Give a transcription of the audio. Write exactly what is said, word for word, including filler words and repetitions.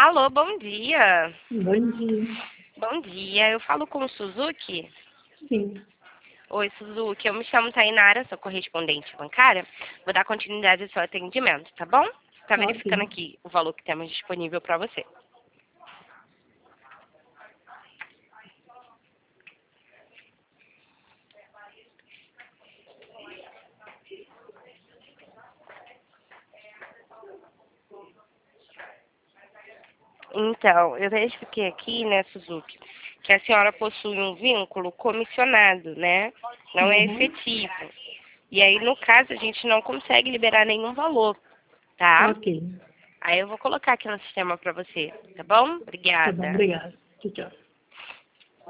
Alô, bom dia. Bom dia. Bom dia, eu falo com o Suzuki? Sim. Oi, Suzuki, eu me chamo Tainara, sou correspondente bancária. Vou dar continuidade ao seu atendimento, tá bom? Tá verificando Ok. aqui o valor que temos disponível para você. Então, eu verifiquei aqui, né, Suzuki, que a senhora possui um vínculo comissionado, né? Não é Uhum. efetivo. E aí, no caso, a gente não consegue liberar nenhum valor, tá? Ok. Aí eu vou colocar aqui no sistema para você, tá bom? Tá bom, Obrigada. obrigada. Tchau, tchau.